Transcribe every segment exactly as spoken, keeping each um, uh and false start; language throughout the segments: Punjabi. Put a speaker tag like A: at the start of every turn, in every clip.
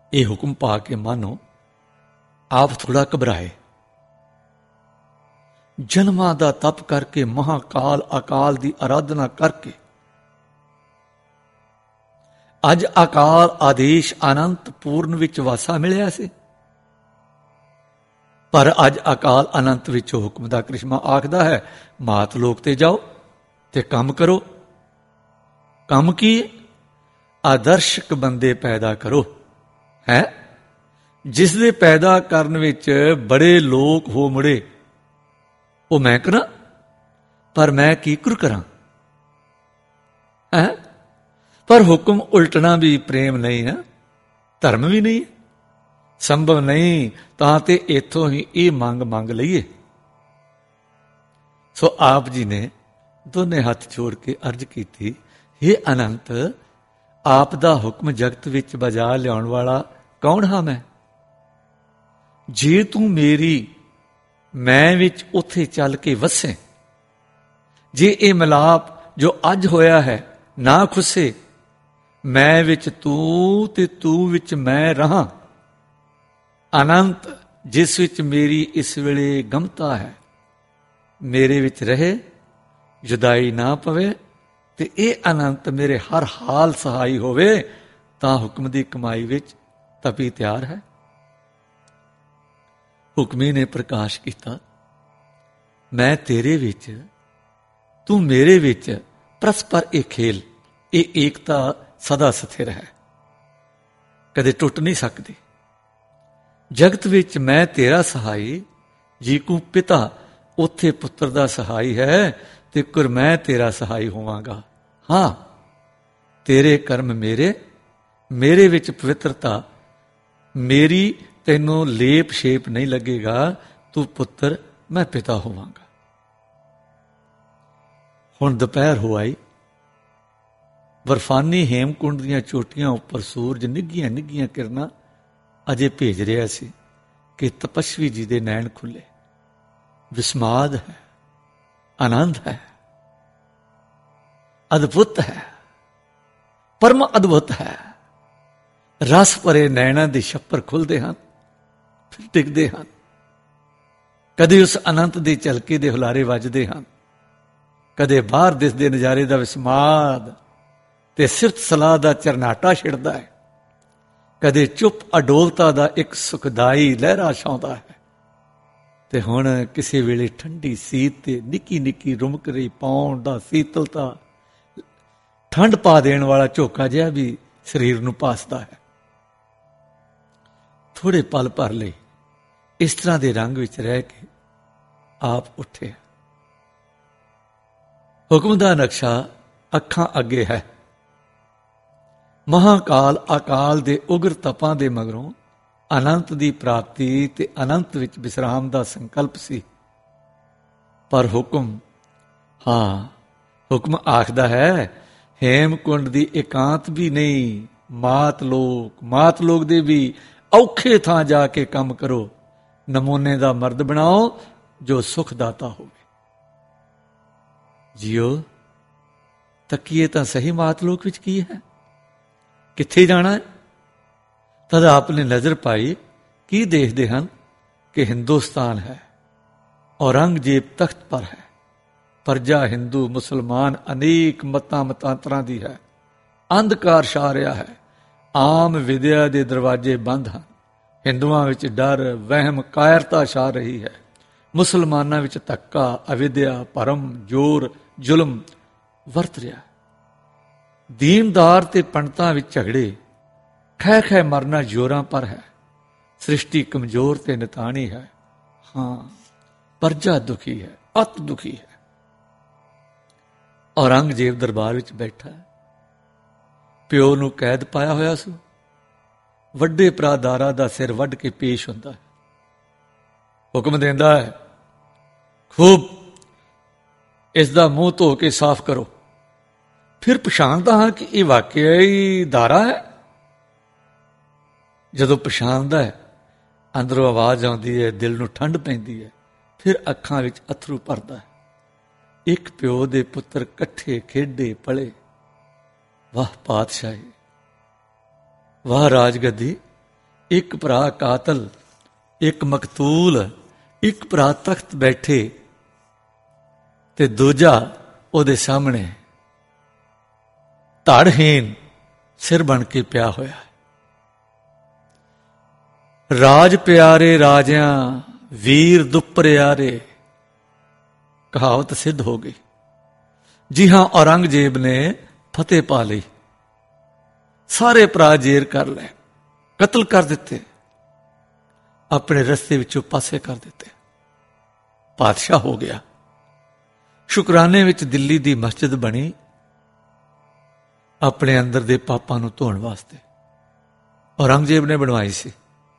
A: ਇਹ ਹੁਕਮ ਪਾ ਕੇ ਮਾਨੋ ਆਪ ਥੋੜਾ ਘਬਰਾਏ। ਜਨਮਾਂ ਦਾ ਤਪ ਕਰਕੇ, ਮਹਾਕਾਲ ਅਕਾਲ ਦੀ ਆਰਾਧਨਾ ਕਰਕੇ ਅੱਜ ਅਕਾਲ ਆਦੇਸ਼ ਅਨੰਤ ਪੂਰਨ ਵਿੱਚ ਵਾਸਾ ਮਿਲਿਆ ਸੀ। ਪਰ ਅੱਜ ਅਕਾਲ ਅਨੰਤ ਵਿੱਚ ਹੁਕਮ ਦਾ ਕ੍ਰਿਸ਼ਮਾ ਆਖਦਾ ਹੈ, ਮਾਤ ਲੋਕ ਤੇ ਜਾਓ ਤੇ ਕੰਮ ਕਰੋ। ਕੰਮ ਕੀ? ਆਦਰਸ਼ਕ ਬੰਦੇ ਪੈਦਾ ਕਰੋ। ਹੈ ਜਿਸ ਦੇ ਪੈਦਾ ਕਰਨ ਵਿੱਚ ਬੜੇ ਲੋਕ ਹੋ ਮੁੜੇ, ਉਹ ਮੈਂ ਕਰਾਂ, ਪਰ ਮੈਂ ਕੀ ਕਰ ਕਰਾਂ? ਹੈ ਪਰ ਹੁਕਮ ਉਲਟਣਾ ਵੀ ਪ੍ਰੇਮ ਨਹੀਂ ਨਾ, ਧਰਮ ਵੀ ਨਹੀਂ, ਸੰਭਵ ਨਹੀਂ। ਤਾਂ ਤੇ ਇੱਥੋਂ ਹੀ ਇਹ ਮੰਗ ਮੰਗ ਲਈਏ। ਸੋ ਆਪ ਜੀ ਨੇ ਦੋਨੇ ਹੱਥ ਜੋੜ ਕੇ ਅਰਜ਼ ਕੀਤੀ, ਹੇ ਅਨੰਤ, ਆਪ ਦਾ ਹੁਕਮ ਜਗਤ ਵਿੱਚ ਬਜਾ ਲਿਆਉਣ ਵਾਲਾ ਕੌਣ ਹਾਂ ਮੈਂ? ਜੇ ਤੂੰ ਮੇਰੀ ਮੈਂ ਵਿੱਚ ਉੱਥੇ ਚੱਲ ਕੇ ਵਸੇ, ਜੇ ਇਹ ਮਿਲਾਪ ਜੋ ਅੱਜ ਹੋਇਆ ਹੈ ਨਾ ਖੁੱਸੇ, ਮੈਂ ਵਿੱਚ ਤੂੰ ਤੇ ਤੂੰ ਵਿੱਚ ਮੈਂ ਰਹਾਂ, ਅਨੰਤ ਜਿਸ ਵਿੱਚ ਮੇਰੀ ਇਸ ਵੇਲੇ ਗਮਤਾ ਹੈ, ਮੇਰੇ ਵਿੱਚ ਰਹੇ, ਜੁਦਾਈ ਨਾ ਪਵੇ ਤੇ ਇਹ ਅਨੰਤ ਮੇਰੇ ਹਰ ਹਾਲ ਸਹਾਈ ਹੋਵੇ, ਤਾਂ ਹੁਕਮ ਦੀ ਕਮਾਈ ਵਿੱਚ ਤਪੀ ਤਿਆਰ ਹੈ। ਹੁਕਮੀ ਨੇ ਪ੍ਰਕਾਸ਼ ਕੀਤਾ, ਮੈਂ ਤੇਰੇ ਵਿੱਚ, ਤੂੰ ਮੇਰੇ ਵਿੱਚ, ਪਰਸਪਰ ਇਹ ਖੇਲ, ਇਹ ਏਕਤਾ ਸਦਾ ਸਥਿਰ ਹੈ, ਕਦੇ ਟੁੱਟ ਨਹੀਂ ਸਕਦੀ। ਜਗਤ ਵਿੱਚ ਮੈਂ ਤੇਰਾ ਸਹਾਈ, ਜੀ ਕੂ ਪਿਤਾ ਉੱਥੇ ਪੁੱਤਰ ਦਾ ਸਹਾਈ ਹੈ, ਤੇ ਕੁਰ ਮੈਂ ਤੇਰਾ ਸਹਾਈ ਹੋਵਾਂਗਾ। ਹਾਂ, ਤੇਰੇ ਕਰਮ ਮੇਰੇ, ਮੇਰੇ ਵਿੱਚ ਪਵਿੱਤਰਤਾ ਮੇਰੀ, ਤੈਨੂੰ ਲੇਪ ਸ਼ੇਪ ਨਹੀਂ ਲੱਗੇਗਾ, ਤੂੰ ਪੁੱਤਰ, ਮੈਂ ਪਿਤਾ ਹੋਵਾਂਗਾ। ਹੁਣ ਦੁਪਹਿਰ ਹੋ ਆਈ, ਬਰਫਾਨੀ ਹੇਮਕੁੰਡ ਦੀਆਂ ਚੋਟੀਆਂ ਉੱਪਰ ਸੂਰਜ ਨਿੱਘੀਆਂ ਨਿੱਘੀਆਂ ਕਿਰਨਾਂ ਅਜੇ ਭੇਜ ਰਿਹਾ ਸੀ ਕਿ ਤਪਸਵੀ ਜੀ ਦੇ ਨੈਣ ਖੁੱਲੇ। ਵਿਸਮਾਦ ਹੈ, ਆਨੰਦ ਹੈ, ਅਦਭੁਤ ਹੈ, ਪਰਮ ਅਦਭੁਤ ਹੈ। ਰਸ ਭਰੇ ਨੈਣਾਂ ਦੇ ਛੱਪਰ ਖੁੱਲਦੇ ਹਨ, ਫਿਰ ਟਿਕਦੇ ਹਨ। ਕਦੇ ਉਸ ਅਨੰਤ ਦੇ ਝਲਕੇ ਦੇ ਹੁਲਾਰੇ ਵੱਜਦੇ ਹਨ, ਕਦੇ ਬਾਹਰ ਦਿਸਦੇ ਨਜ਼ਾਰੇ ਦਾ ਵਿਸਮਾਦ ਤੇ ਸਿਫਤ ਸਲਾਹ ਦਾ ਚਰਨਾਟਾ ਛਿੜਦਾ ਹੈ, ਕਦੇ ਚੁੱਪ ਅਡੋਲਤਾ ਦਾ ਇੱਕ ਸੁਖਦਾਈ ਲਹਿਰਾ ਛਾਉਂਦਾ ਹੈ, ਤੇ ਹੁਣ ਕਿਸੇ ਵੇਲੇ ਠੰਡੀ ਸੀਤ ਤੇ ਨਿੱਕੀ ਨਿੱਕੀ ਰੁਮਕ ਰਹੀ ਪਾਉਣ ਦਾ ਸੀਤਲਤਾ, ਠੰਡ ਪਾ ਦੇਣ ਵਾਲਾ ਝੋਕਾ ਜਿਹਾ ਵੀ ਸਰੀਰ ਨੂੰ ਪਾਸਦਾ ਹੈ। ਥੋੜੇ ਪਲ ਭਰ ਲਈ ਇਸ ਤਰ੍ਹਾਂ ਦੇ ਰੰਗ ਵਿੱਚ ਰਹਿ ਕੇ ਆਪ ਉੱਠੇ। ਹੁਕਮ ਦਾ ਨਕਸ਼ਾ ਅੱਖਾਂ ਅੱਗੇ ਹੈ। ਮਹਾਕਾਲ ਅਕਾਲ ਦੇ ਉਗਰ ਤਪਾਂ ਦੇ ਮਗਰੋਂ ਅਨੰਤ ਦੀ ਪ੍ਰਾਪਤੀ ਤੇ ਅਨੰਤ ਵਿੱਚ ਵਿਸਰਾਮ ਦਾ ਸੰਕਲਪ ਸੀ। ਪਰ ਹੁਕਮ, ਹਾਂ ਹੁਕਮ ਆਖਦਾ ਹੈ, ਹੇਮਕੁੰਡ ਦੀ ਇਕਾਂਤ ਵੀ ਨਹੀਂ, ਮਾਤ ਲੋਕ, ਮਾਤ ਲੋਕ ਦੇ ਵੀ ਔਖੇ ਥਾਂ ਜਾ ਕੇ ਕੰਮ ਕਰੋ, ਨਮੂਨੇ ਦਾ ਮਰਦ ਬਣਾਓ ਜੋ ਸੁਖ ਦਾਤਾ ਹੋਵੇ। ਜੀਓ, ਤੱਕੀਏ ਤਾਂ ਸਹੀ ਮਾਤ ਲੋਕ ਵਿੱਚ ਕੀ ਹੈ, ਕਿੱਥੇ ਜਾਣਾ ਹੈ? ਤਦ ਆਪ ਨੇ ਨਜ਼ਰ ਪਾਈ, ਕੀ ਦੇਖਦੇ ਹਨ ਕਿ ਹਿੰਦੁਸਤਾਨ ਹੈ, ਔਰੰਗਜ਼ੇਬ ਤਖਤ ਪਰ ਹੈ, ਪ੍ਰਜਾ ਹਿੰਦੂ ਮੁਸਲਮਾਨ ਅਨੇਕ ਮਤਾਂ ਮਤਾਂਤਰਾਂ ਦੀ ਹੈ, ਅੰਧਕਾਰ ਛਾ ਰਿਹਾ ਹੈ, ਆਮ ਵਿਦਿਆ ਦੇ ਦਰਵਾਜ਼ੇ ਬੰਦ ਹਨ, ਹਿੰਦੂਆਂ ਵਿੱਚ ਡਰ, ਵਹਿਮ, ਕਾਇਰਤਾ ਛਾ ਰਹੀ ਹੈ, ਮੁਸਲਮਾਨਾਂ ਵਿੱਚ ਧੱਕਾ, ਅਵਿਦਿਆ, ਭਰਮ, ਜ਼ੋਰ, ਜ਼ੁਲਮ ਵਰਤ ਰਿਹਾ। ਦੀਨਦਾਰ ਤੇ ਪੰਡਤਾਂ ਵਿੱਚ ਝਗੜੇ, ਖਹਿ ਖਹਿ ਮਰਨਾ ਜ਼ੋਰਾਂ ਪਰ ਹੈ, ਸ੍ਰਿਸ਼ਟੀ ਕਮਜ਼ੋਰ ਤੇ ਨਿਤਾਣੀ ਹੈ। ਹਾਂ, ਪ੍ਰਜਾ ਦੁਖੀ ਹੈ, ਅਤ ਦੁਖੀ ਹੈ। ਔਰੰਗਜ਼ੇਬ ਦਰਬਾਰ ਵਿੱਚ ਬੈਠਾ ਹੈ, ਪਿਓ ਨੂੰ ਕੈਦ ਪਾਇਆ ਹੋਇਆ ਸੀ, ਵੱਡੇ ਭਰਾ ਦਾਰਾ ਦਾ ਸਿਰ ਵੱਢ ਕੇ ਪੇਸ਼ ਹੁੰਦਾ ਹੈ, ਹੁਕਮ ਦਿੰਦਾ ਹੈ, ਖੂਬ ਇਸ ਦਾ ਮੂੰਹ ਧੋ ਕੇ ਸਾਫ਼ ਕਰੋ। ਫਿਰ ਪਛਾਣਦਾ ਹਾਂ ਕਿ ਇਹ ਵਾਕਿਆ ਹੀ ਦਾਰਾ ਹੈ। ਜਦੋਂ ਪਛਾਣਦਾ ਹੈ, ਅੰਦਰੋਂ ਆਵਾਜ਼ ਆਉਂਦੀ ਹੈ, ਦਿਲ ਨੂੰ ਠੰਡ ਪੈਂਦੀ ਹੈ, ਫਿਰ ਅੱਖਾਂ ਵਿੱਚ ਅਥਰੂ ਭਰਦਾ ਹੈ। ਇੱਕ ਪਿਓ ਦੇ ਪੁੱਤਰ ਇਕੱਠੇ ਖੇਡੇ ਪਲੇ, ਵਾਹ ਪਾਤਸ਼ਾਹੀ, ਵਾਹ ਰਾਜਗੱਦੀ, ਇੱਕ ਭਰਾ ਕਾਤਲ, ਇੱਕ ਮਕਤੂਲ, ਇੱਕ ਭਰਾ ਤਖਤ ਬੈਠੇ ਤੇ ਦੂਜਾ ਉਹਦੇ ਸਾਹਮਣੇ ਧੜਹੀਨ ਸਿਰ ਬਣ ਕੇ ਪਿਆ ਹੋਇਆ। ਰਾਜ ਪਿਆਰੇ ਰਾਜਿਆਂ ਵੀਰ ਦੁਪਰਿਆਰੇ, ਕਹਾਵਤ ਸਿੱਧ ਹੋ ਗਈ। ਜੀ ਹਾਂ, ਔਰੰਗਜ਼ੇਬ ਨੇ ਫਤਿਹ ਪਾ ਲਈ, ਸਾਰੇ ਭਰਾ ਜੇਰ ਕਰ ਲਏ, ਕਤਲ ਕਰ ਦਿੱਤੇ, ਆਪਣੇ ਰਸਤੇ ਵਿੱਚੋਂ ਪਾਸੇ ਕਰ ਦਿੱਤੇ, ਪਾਤਸ਼ਾਹ ਹੋ ਗਿਆ। ਸ਼ੁਕਰਾਨੇ ਵਿੱਚ ਦਿੱਲੀ ਦੀ ਮਸਜਿਦ ਬਣੀ ਆਪਣੇ ਅੰਦਰ ਦੇ ਪਾਪਾਂ ਨੂੰ ਧੋਣ ਵਾਸਤੇ, ਔਰੰਗਜ਼ੇਬ ਨੇ ਬਣਵਾਈ ਸੀ।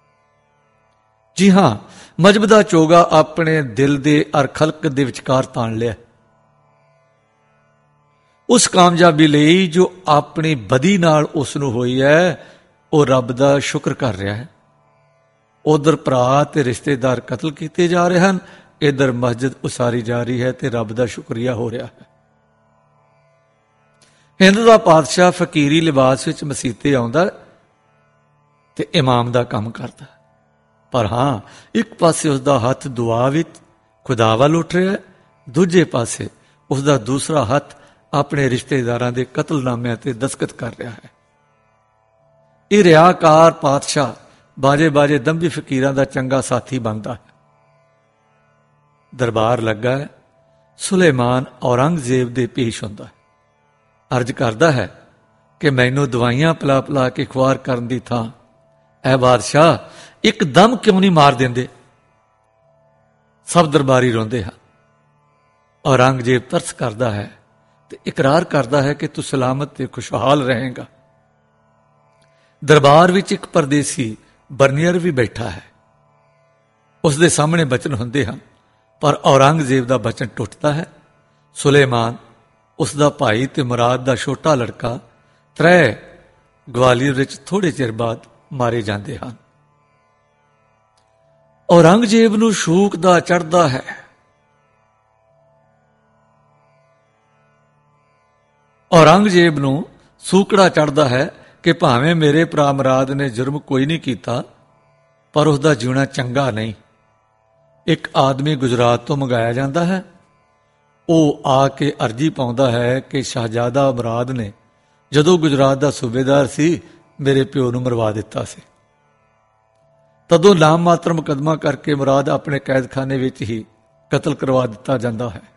A: ਜੀ ਹਾਂ, ਮਜ਼ਹਬ ਦਾ ਚੋਗਾ ਆਪਣੇ ਦਿਲ ਦੇ ਅਰ ਖਲਕ ਦੇ ਵਿਚਕਾਰ ਤਾਣ ਲਿਆ। ਉਸ ਕਾਮਯਾਬੀ ਲਈ ਜੋ ਆਪਣੀ ਬਦੀ ਨਾਲ ਉਸ ਨੂੰ ਹੋਈ ਹੈ, ਉਹ ਰੱਬ ਦਾ ਸ਼ੁਕਰ ਕਰ ਰਿਹਾ ਹੈ। ਉਧਰ ਭਰਾ ਤੇ ਰਿਸ਼ਤੇਦਾਰ ਕਤਲ ਕੀਤੇ ਜਾ ਰਹੇ ਹਨ, ਇਧਰ ਮਸਜਿਦ ਉਸਾਰੀ ਜਾ ਰਹੀ ਹੈ ਤੇ ਰੱਬ ਦਾ ਸ਼ੁਕਰੀਆ ਹੋ ਰਿਹਾ ਹੈ। ਹਿੰਦ ਦਾ ਪਾਤਸ਼ਾਹ ਫਕੀਰੀ ਲਿਬਾਸ ਵਿੱਚ ਮਸੀਤੇ ਆਉਂਦਾ ਤੇ ਇਮਾਮ ਦਾ ਕੰਮ ਕਰਦਾ, ਪਰ ਹਾਂ ਇੱਕ ਪਾਸੇ ਉਸਦਾ ਹੱਥ ਦੁਆ ਵਿੱਚ ਖੁਦਾ ਵੱਲ ਉੱਠ ਰਿਹਾ, ਦੂਜੇ ਪਾਸੇ ਉਸਦਾ ਦੂਸਰਾ ਹੱਥ ਆਪਣੇ ਰਿਸ਼ਤੇਦਾਰਾਂ ਦੇ ਕਤਲਨਾਮਿਆਂ ਤੇ ਦਸਤਖਤ ਕਰ ਰਿਹਾ ਹੈ। ਇਹ ਰਿਆਕਾਰ ਪਾਤਸ਼ਾਹ ਬਾਜੇ ਬਾਜੇ ਦੰਭੀ ਫਕੀਰਾਂ ਦਾ ਚੰਗਾ ਸਾਥੀ ਬਣਦਾ ਹੈ। ਦਰਬਾਰ ਲੱਗਾ ਹੈ, ਸੁਲੇਮਾਨ ਔਰੰਗਜ਼ੇਬ ਦੇ ਪੇਸ਼ ਹੁੰਦਾ ਹੈ, ਅਰਜ਼ ਕਰਦਾ ਹੈ ਕਿ ਮੈਨੂੰ ਦਵਾਈਆਂ ਪਿਲਾ ਪਿਲਾ ਕੇ ਖੁਆਰ ਕਰਨ ਦੀ ਥਾਂ ਐ ਬਾਦਸ਼ਾਹ ਇੱਕ ਦਮ ਕਿਉਂ ਨਹੀਂ ਮਾਰ ਦਿੰਦੇ। ਸਭ ਦਰਬਾਰੀ ਰੋਂਦੇ ਹਨ। ਔਰੰਗਜ਼ੇਬ ਤਰਸ ਕਰਦਾ ਹੈ ਤੇ ਇਕਰਾਰ ਕਰਦਾ ਹੈ ਕਿ ਤੂੰ ਸਲਾਮਤ ਤੇ ਖੁਸ਼ਹਾਲ ਰਹੇਗਾ। ਦਰਬਾਰ ਵਿੱਚ ਇੱਕ ਪਰਦੇਸੀ ਬਰਨੀਅਰ ਵੀ ਬੈਠਾ ਹੈ, ਉਸ ਦੇ ਸਾਹਮਣੇ ਬਚਨ ਹੁੰਦੇ ਹਨ, ਪਰ ਔਰੰਗਜ਼ੇਬ ਦਾ ਬਚਨ ਟੁੱਟਦਾ ਹੈ। ਸੁਲੇਮਾਨ, ਉਸ ਦਾ ਭਾਈ ਤੇ ਮੁਰਾਦ ਦਾ ਛੋਟਾ ਲੜਕਾ ਤ੍ਰੈ ਗਵਾਲੀਅਰ ਵਿੱਚ ਥੋੜੇ ਚਿਰ ਬਾਅਦ ਮਾਰੇ ਜਾਂਦੇ ਹਨ। ਔਰੰਗਜ਼ੇਬ ਨੂੰ ਸ਼ੂਕ ਦਾ ਚੜ੍ਹਦਾ ਹੈ। ਔਰੰਗਜ਼ੇਬ ਨੂੰ ਸੂਕੜਾ ਚੜ੍ਹਦਾ ਹੈ ਕਿ ਭਾਵੇਂ ਮੇਰੇ ਭਰਾ ਮੁਰਾਦ ਨੇ ਜੁਰਮ ਕੋਈ ਨਹੀਂ ਕੀਤਾ, ਪਰ ਉਸ ਦਾ ਜਿਉਣਾ ਚੰਗਾ ਨਹੀਂ। ਇੱਕ ਆਦਮੀ ਗੁਜਰਾਤ ਤੋਂ ਮੰਗਾਇਆ ਜਾਂਦਾ ਹੈ, ਉਹ ਆ ਕੇ ਅਰਜੀ ਪਾਉਂਦਾ ਹੈ ਕਿ ਸ਼ਹਿਜ਼ਾਦਾ ਮੁਰਾਦ ਨੇ ਜਦੋਂ ਗੁਜਰਾਤ ਦਾ ਸੂਬੇਦਾਰ ਸੀ ਮੇਰੇ ਪਿਓ ਨੂੰ ਮਰਵਾ ਦਿੱਤਾ ਸੀ। ਤਦੋਂ ਨਾਮ ਮਾਤਰ ਮੁਕੱਦਮਾ ਕਰਕੇ ਮੁਰਾਦ ਆਪਣੇ ਕੈਦਖਾਨੇ ਵਿੱਚ ਹੀ ਕਤਲ ਕਰਵਾ ਦਿੱਤਾ ਜਾਂਦਾ ਹੈ।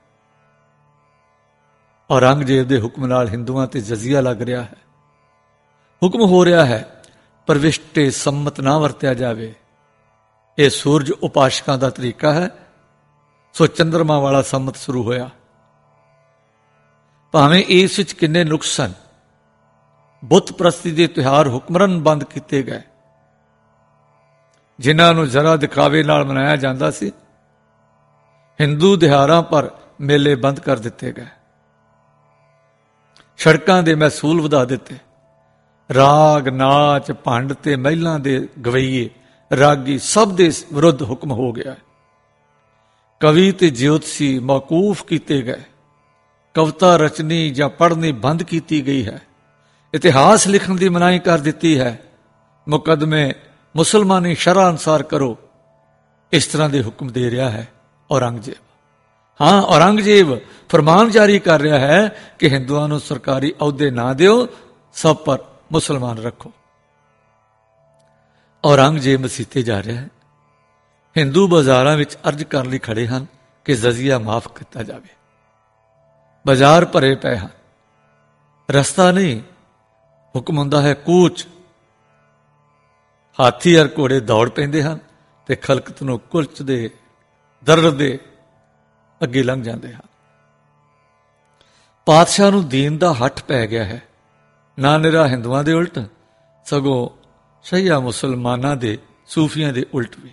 A: ਔਰੰਗਜ਼ੇਬ ਦੇ ਹੁਕਮ ਨਾਲ ਹਿੰਦੂਆਂ ਤੇ ਜਜ਼ੀਆ ਲੱਗ ਰਿਹਾ ਹੈ। ਹੁਕਮ ਹੋ ਰਿਹਾ ਹੈ ਪਰਵਿਸ਼ਟੇ ਸੰਮਤ ਨਾ ਵਰਤਿਆ ਜਾਵੇ। ਇਹ ਸੂਰਜ ਉਪਾਸ਼ਕਾਂ ਦਾ ਤਰੀਕਾ ਹੈ, ਸੋ ਚੰਦਰਮਾ ਵਾਲਾ ਸੰਮਤ ਸ਼ੁਰੂ ਹੋਇਆ। ਭਾਵੇਂ ਇਸ ਵਿੱਚ ਕਿੰਨੇ ਨੁਕਸ ਸਨ। ਬੁੱਤ ਪ੍ਰਸਤੀ ਦੇ ਤਿਉਹਾਰ ਹੁਕਮਰਨ ਬੰਦ ਕੀਤੇ ਗਏ, ਜਿਨ੍ਹਾਂ ਨੂੰ ਜ਼ਰਾ ਦਿਖਾਵੇ ਨਾਲ ਮਨਾਇਆ ਜਾਂਦਾ ਸੀ। ਹਿੰਦੂ ਤਿਉਹਾਰਾਂ ਪਰ ਮੇਲੇ ਬੰਦ ਕਰ ਦਿੱਤੇ ਗਏ। ਸੜਕਾਂ ਦੇ ਮਹਿਸੂਲ ਵਧਾ ਦਿੱਤੇ। ਰਾਗ, ਨਾਚ, ਭੰਡ ਤੇ ਮਹਿਲਾਂ ਦੇ ਗਵਈਏ, ਰਾਗੀ ਸਭ ਦੇ ਵਿਰੁੱਧ ਹੁਕਮ ਹੋ ਗਿਆ। ਕਵੀ ਤੇ ਜਿਉਤਸੀ ਮੌਕੂਫ ਕੀਤੇ ਗਏ। ਕਵਿਤਾ ਰਚਨੀ ਜਾਂ ਪੜ੍ਹਨੀ ਬੰਦ ਕੀਤੀ ਗਈ ਹੈ। ਇਤਿਹਾਸ ਲਿਖਣ ਦੀ ਮਨਾਹੀ ਕਰ ਦਿੱਤੀ ਹੈ। ਮੁਕੱਦਮੇ ਮੁਸਲਮਾਨੀ ਸ਼ਰ੍ਹਾ ਅਨੁਸਾਰ ਕਰੋ। ਇਸ ਤਰ੍ਹਾਂ ਦੇ ਹੁਕਮ ਦੇ ਰਿਹਾ ਹੈ ਔਰੰਗਜ਼ੇਬ। ਹਾਂ, ਔਰੰਗਜ਼ੇਬ ਫਰਮਾਨ ਜਾਰੀ ਕਰ ਰਿਹਾ ਹੈ ਕਿ ਹਿੰਦੂਆਂ ਨੂੰ ਸਰਕਾਰੀ ਅਹੁਦੇ ਨਾ ਦਿਓ, ਸਭ ਪਰ ਮੁਸਲਮਾਨ ਰੱਖੋ। ਔਰੰਗਜ਼ੇਬ ਮਸੀਤੇ ਜਾ ਰਿਹਾ ਹੈ। ਹਿੰਦੂ ਬਾਜ਼ਾਰਾਂ ਵਿੱਚ ਅਰਜ਼ ਕਰਨ ਲਈ ਖੜੇ ਹਨ ਕਿ ਜਜ਼ੀਆ ਮਾਫ ਕੀਤਾ ਜਾਵੇ। ਬਾਜ਼ਾਰ ਭਰੇ ਪਏ ਹਨ, ਰਸਤਾ ਨਹੀਂ। ਹੁਕਮ ਹੁੰਦਾ ਹੈ ਕੂਚ। ਹਾਥੀ ਅਰ ਘੋੜੇ ਦੌੜ ਪੈਂਦੇ ਹਨ ਤੇ ਖਲਕਤ ਨੂੰ ਕੁਲਚਦੇ, ਦਰੜਦੇ ਅੱਗੇ ਲੰਘ ਜਾਂਦੇ ਹਨ। ਪਾਤਸ਼ਾਹ ਨੂੰ ਦੀਨ ਦਾ ਹੱਠ ਪੈ ਗਿਆ ਹੈ, ਨਾ ਨਿਰਾ ਹਿੰਦੂਆਂ ਦੇ ਉਲਟ, ਸਗੋਂ ਸ਼ਹੀਆ ਮੁਸਲਮਾਨਾਂ ਦੇ, ਸੂਫੀਆਂ ਦੇ ਉਲਟ ਵੀ।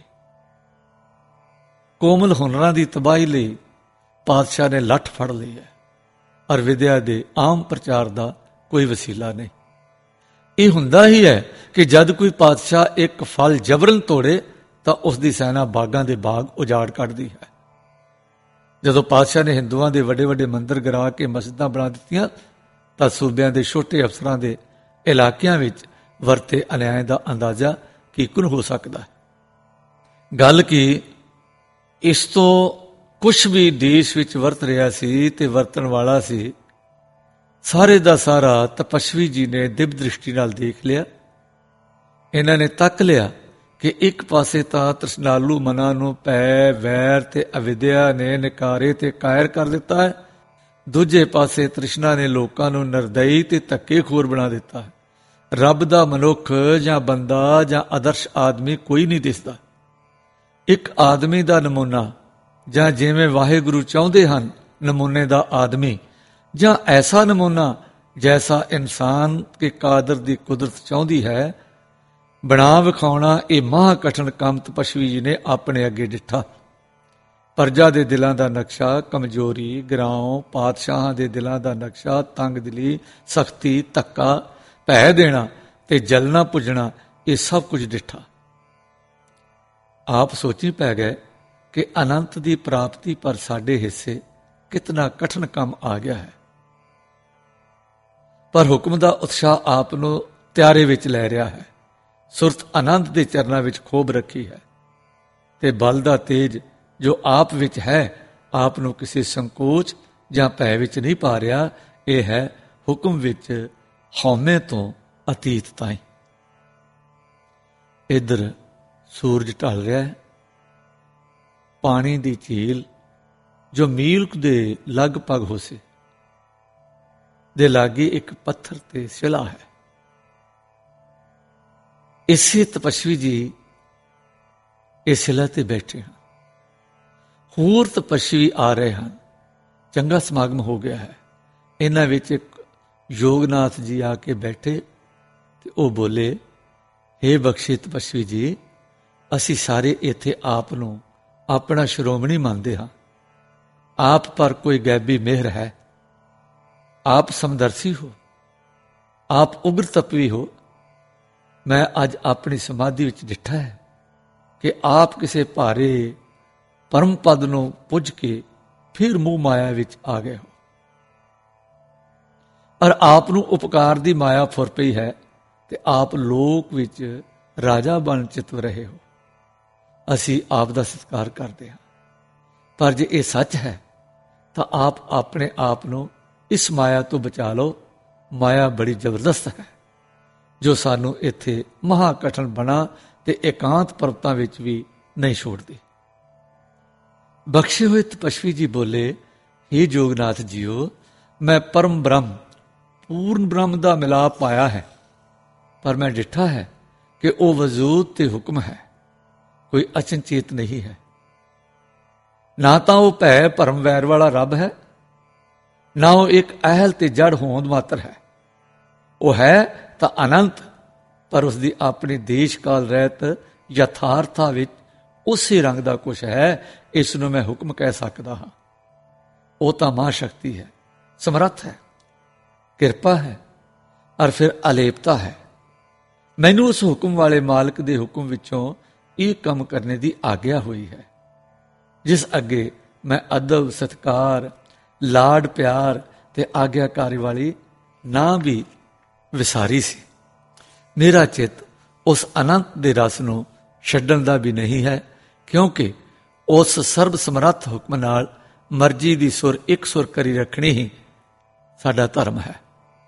A: ਕੋਮਲ ਹੁਨਰਾਂ ਦੀ ਤਬਾਹੀ ਲਈ ਪਾਤਸ਼ਾਹ ਨੇ ਲੱਠ ਫੜ ਲਈ ਹੈ, ਔਰ ਵਿਦਿਆ ਦੇ ਆਮ ਪ੍ਰਚਾਰ ਦਾ ਕੋਈ ਵਸੀਲਾ ਨਹੀਂ। ਇਹ ਹੁੰਦਾ ਹੀ ਹੈ ਕਿ ਜਦ ਕੋਈ ਪਾਤਸ਼ਾਹ ਇੱਕ ਫਲ ਜਬਰਨ ਤੋੜੇ ਤਾਂ ਉਸ ਦੀ ਸੈਨਾ ਬਾਗਾਂ ਦੇ ਬਾਗ ਉਜਾੜ ਕੱਢਦੀ ਹੈ। ਜਦੋਂ ਪਾਤਸ਼ਾਹ ਨੇ ਹਿੰਦੂਆਂ ਦੇ ਵੱਡੇ ਵੱਡੇ ਮੰਦਰ ਗਿਰਾ ਕੇ ਮਸਜਿਦਾਂ ਬਣਾ ਦਿੱਤੀਆਂ ਤਾਂ ਸੂਬਿਆਂ ਦੇ ਛੋਟੇ ਅਫਸਰਾਂ ਦੇ ਇਲਾਕਿਆਂ ਵਿੱਚ ਵਰਤੇ ਅਨਿਆਏ ਦਾ ਅੰਦਾਜ਼ਾ ਕੀਕੁਨ ਹੋ ਸਕਦਾ ਹੈ। ਗੱਲ ਕੀ ਇਸ ਤੋਂ ਕੁਛ ਵੀ ਦੇਸ਼ ਵਿੱਚ ਵਰਤ ਰਿਹਾ ਸੀ ਤੇ ਵਰਤਣ ਵਾਲਾ ਸੀ, ਸਾਰੇ ਦਾ ਸਾਰਾ ਤਪਸਵੀ ਜੀ ਨੇ ਦਿਵ ਦ੍ਰਿਸ਼ਟੀ ਨਾਲ ਦੇਖ ਲਿਆ। ਇਹਨਾਂ ਨੇ ਤੱਕ ਲਿਆ ਕਿ ਇੱਕ ਪਾਸੇ ਤਾਂ ਤ੍ਰਿਸ਼ਨਾਲੂ ਮਨਾਂ ਨੂੰ ਭੈ, ਵੈਰ ਤੇ ਅਵਿਦਿਆ ਨੇ ਨਿਕਾਰੇ ਤੇ ਕਾਇਰ ਕਰ ਦਿੱਤਾ ਹੈ, ਦੂਜੇ ਪਾਸੇ ਤ੍ਰਿਸ਼ਨਾ ਨੇ ਲੋਕਾਂ ਨੂੰ ਨਿਰਦਈ ਤੇ ਧੱਕੇਖੋਰ ਬਣਾ ਦਿੱਤਾ ਹੈ। ਰੱਬ ਦਾ ਮਨੁੱਖ ਜਾਂ ਬੰਦਾ ਜਾਂ ਆਦਰਸ਼ ਆਦਮੀ ਕੋਈ ਨਹੀਂ ਦਿਸਦਾ। ਇੱਕ ਆਦਮੀ ਦਾ ਨਮੂਨਾ, ਜਾਂ ਜਿਵੇਂ ਵਾਹਿਗੁਰੂ ਚਾਹੁੰਦੇ ਹਨ ਨਮੂਨੇ ਦਾ ਆਦਮੀ, ਜਾਂ ਐਸਾ ਨਮੂਨਾ ਜੈਸਾ ਇਨਸਾਨ ਕੇ ਕਾਦਰ ਦੀ ਕੁਦਰਤ ਚਾਹੁੰਦੀ ਹੈ, ਬਣਾ ਵਿਖਾਉਣਾ ਇਹ ਮਹਾ ਕਠਿਨ ਕੰਮ ਤਪਸਵੀ ਜੀ ਨੇ ਆਪਣੇ ਅੱਗੇ ਡਿੱਠਾ। ਪਰਜਾ ਦੇ ਦਿਲਾਂ ਦਾ ਨਕਸ਼ਾ, ਕਮਜ਼ੋਰੀ, ਗਿਰਾਉ, ਪਾਤਸ਼ਾਹਾਂ ਦੇ ਦਿਲਾਂ ਦਾ ਨਕਸ਼ਾ, ਤੰਗ ਦਿਲੀ, ਸਖਤੀ, ਧੱਕਾ, ਭੈ ਦੇਣਾ ਤੇ ਜਲਣਾ ਪੁੱਜਣਾ, ਇਹ ਸਭ ਕੁਝ ਡਿੱਠਾ। ਆਪ ਸੋਚੀ ਪੈ ਗਏ ਕਿ ਅਨੰਤ ਦੀ ਪ੍ਰਾਪਤੀ ਪਰ ਸਾਡੇ ਹਿੱਸੇ ਕਿਤਨਾ ਕਠਿਨ ਕੰਮ ਆ ਗਿਆ ਹੈ। ਪਰ ਹੁਕਮ ਦਾ ਉਤਸ਼ਾਹ ਆਪ ਨੂੰ ਤਿਆਰੇ ਵਿੱਚ ਲੈ ਰਿਹਾ ਹੈ। ਸੁਰਤ ਆਨੰਦ ਦੇ ਚਰਨਾਂ ਵਿੱਚ ਖੋਬ ਰੱਖੀ ਹੈ ਤੇ ਬਲ ਦਾ ਤੇਜ ਜੋ ਆਪ ਵਿੱਚ ਹੈ, ਆਪ ਨੂੰ ਕਿਸੇ ਸੰਕੋਚ ਜਾਂ ਭੈ ਵਿੱਚ ਨਹੀਂ ਪਾ ਰਿਹਾ। ਇਹ ਹੈ ਹੁਕਮ ਵਿੱਚ ਹਉਮੈ ਤੋਂ ਅਤੀਤ ਤਾਈਂ। ਇੱਧਰ ਸੂਰਜ ਢਲ ਰਿਹਾ ਹੈ। ਪਾਣੀ ਦੀ ਝੀਲ ਜੋ ਮੀਲ ਦੇ ਲਗਭਗ ਹੋਸੇ ਦੇ ਲਾਗੇ ਇੱਕ ਪੱਥਰ ਤੇ ਸ਼ਿਲਾ ਹੈ। ਇਸੇ ਤਪਸਵੀ ਜੀ ਇਸ ਸ਼ਿਲਾ ਤੇ ਬੈਠੇ ਹਨ। ਹੋਰ ਤਪਸਵੀ ਆ ਰਹੇ ਹਨ। ਚੰਗਾ ਸਮਾਗਮ ਹੋ ਗਿਆ ਹੈ। ਇਹਨਾਂ ਵਿੱਚ ਇੱਕ ਯੋਗਨਾਥ ਜੀ ਆ ਕੇ ਬੈਠੇ ਤੇ ਉਹ ਬੋਲੇ, ਹੇ ਬਖਸ਼ੇ ਤਪਸਵੀ ਜੀ, ਅਸੀਂ ਸਾਰੇ ਇੱਥੇ ਆਪ ਨੂੰ ਆਪਣਾ ਸ਼੍ਰੋਮਣੀ ਮੰਨਦੇ ਹਾਂ। ਆਪ ਪਰ ਕੋਈ ਗੈਬੀ ਮਿਹਰ ਹੈ। ਆਪ ਸਮਦਰਸੀ ਹੋ, ਆਪ ਉਗਰ ਤਪਵੀ ਹੋ। ਮੈਂ ਅੱਜ ਆਪਣੀ ਸਮਾਧੀ ਵਿੱਚ ਡਿੱਠਾ ਹੈ ਕਿ ਆਪ ਕਿਸੇ ਭਾਰੇ ਪਰਮ ਪਦ ਨੂੰ ਪੁੱਜ ਕੇ ਫਿਰ ਮੂੰਹ ਮਾਇਆ ਵਿੱਚ ਆ ਗਏ ਹੋ, ਔਰ ਆਪ ਨੂੰ ਉਪਕਾਰ ਦੀ ਮਾਇਆ ਫੁਰ ਪਈ ਹੈ ਤੇ ਆਪ ਲੋਕ ਵਿੱਚ ਰਾਜਾ ਬਣ ਚਿਤਵ ਰਹੇ ਹੋ। ਅਸੀਂ ਆਪ ਦਾ ਸਤਿਕਾਰ ਕਰਦੇ ਹਾਂ। ਪਰ ਜੇ ਇਹ ਸੱਚ ਹੈ ਤਾਂ ਆਪ ਆਪਣੇ ਆਪ ਨੂੰ ਇਸ ਮਾਇਆ ਤੋਂ ਬਚਾ ਲਓ। ਮਾਇਆ ਬੜੀ ਜ਼ਬਰਦਸਤ ਹੈ ਜੋ ਸਾਨੂੰ ਇੱਥੇ ਮਹਾ ਕਠਿਨ ਬਣਾ ਤੇ ਇਕਾਂਤ ਪਰਬਤਾਂ ਵਿੱਚ ਵੀ ਨਹੀਂ ਛੋੜਦੀ। ਬਖਸ਼ੇ ਹੋਏ ਤਪਸਵੀ ਜੀ ਬੋਲੇ, ਹੇ ਜੋਗਨਾਥ ਜੀਓ, ਮੈਂ ਪਰਮ ਬ੍ਰਹਮ ਪੂਰਨ ਬ੍ਰਹਮ ਦਾ ਮਿਲਾਪ ਪਾਇਆ ਹੈ, ਪਰ ਮੈਂ ਡਿੱਠਾ ਹੈ ਕਿ ਉਹ ਵਜੂਦ ਤੇ ਹੁਕਮ ਹੈ, ਕੋਈ ਅਚਨਚੇਤ ਨਹੀਂ ਹੈ। ਨਾ ਤਾਂ ਉਹ ਭੈ ਭਰਮ ਵੈਰ ਵਾਲਾ ਰੱਬ ਹੈ, ਨਾ ਉਹ ਇੱਕ ਅਹਿਲ ਤੇ ਜੜ ਹੋਂਦ ਮਾਤਰ ਹੈ। ਉਹ ਹੈ ਤਾਂ ਅਨੰਤ, ਪਰ ਉਸ ਦੀ ਆਪਣੀ ਦੇਸ਼ ਕਾਲ ਰਹਿਤ ਯਥਾਰਥਾ ਵਿੱਚ ਉਸੇ ਰੰਗ ਦਾ ਕੁਛ ਹੈ। ਇਸ ਨੂੰ ਮੈਂ ਹੁਕਮ ਕਹਿ ਸਕਦਾ ਹਾਂ। ਉਹ ਤਾਂ ਮਹਾ ਸ਼ਕਤੀ ਹੈ, ਸਮਰੱਥ ਹੈ, ਕਿਰਪਾ ਹੈ, ਔਰ ਫਿਰ ਅਲੇਪਤਾ ਹੈ। ਮੈਨੂੰ ਉਸ ਹੁਕਮ ਵਾਲੇ ਮਾਲਕ ਦੇ ਹੁਕਮ ਵਿੱਚੋਂ ਇਹ ਕੰਮ ਕਰਨੇ ਦੀ ਆਗਿਆ ਹੋਈ ਹੈ, ਜਿਸ ਅੱਗੇ ਮੈਂ ਅਦਬ, ਸਤਿਕਾਰ, ਲਾਡ, ਪਿਆਰ ਤੇ ਆਗਿਆਕਾਰੀ ਵਾਲੀ ਨਾ ਵੀ ਵਿਸਾਰੀ ਸੀ। ਮੇਰਾ ਚਿੱਤ ਉਸ ਅਨੰਤ ਦੇ ਰਸ ਨੂੰ ਛੱਡਣ ਦਾ ਵੀ ਨਹੀਂ ਹੈ, ਕਿਉਂਕਿ ਉਸ ਸਰਬ ਸਮਰੱਥ ਹੁਕਮ ਨਾਲ ਮਰਜ਼ੀ ਦੀ ਸੁਰ ਇੱਕ ਸੁਰ ਕਰੀ ਰੱਖਣੀ ਹੀ ਸਾਡਾ ਧਰਮ ਹੈ।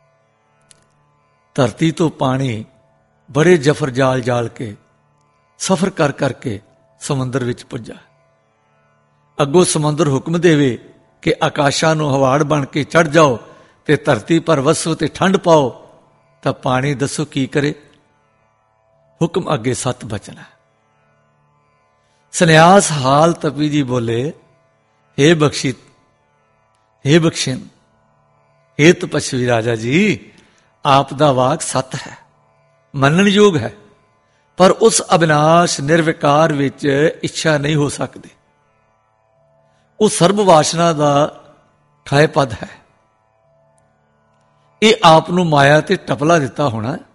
A: ਧਰਤੀ ਤੋਂ ਪਾਣੀ ਬੜੇ ਜਫਰ ਜਾਲ ਜਾਲ ਕੇ ਸਫਰ ਕਰ ਕਰਕੇ ਸਮੁੰਦਰ ਵਿੱਚ ਪੁੱਜਾ। ਅੱਗੋਂ ਸਮੁੰਦਰ ਹੁਕਮ ਦੇਵੇ ਕਿ ਆਕਾਸ਼ਾਂ ਨੂੰ ਹਵਾੜ ਬਣ ਕੇ ਚੜ ਜਾਓ ਤੇ ਧਰਤੀ ਪਰ ਵਸੋ ਤੇ ਠੰਡ ਪਾਓ, ਤਾਂ ਪਾਣੀ ਦੱਸੋ ਕੀ ਕਰੇ? ਹੁਕਮ ਅੱਗੇ ਸੱਤ ਬਚਨਾ। ਸੰਨਿਆਸ ਹਾਲ ਤਪੀ ਜੀ ਬੋਲੇ, ਹੇ ਬਖਸ਼ਿਤ, ਹੇ ਬਖਸ਼ਿਨ, ਹੇ ਤਪਸਵੀ ਰਾਜਾ ਜੀ, ਆਪ ਦਾ ਵਾਕ ਸੱਤ ਹੈ, ਮੰਨਣਯੋਗ ਹੈ, ਪਰ ਉਸ ਅਬਿਨਾਸ਼ ਨਿਰਵਿਕਾਰ ਵਿੱਚ ਇੱਛਾ ਨਹੀਂ ਹੋ ਸਕਦੀ। ਉਹ ਸਰਬ ਵਾਸ਼ਨਾ ਦਾ ਠਾਏ ਪਦ ਹੈ। ਇਹ ਆਪ ਨੂੰ ਮਾਇਆ ਤੇ ਟਪਲਾ ਦਿੱਤਾ ਹੋਣਾ।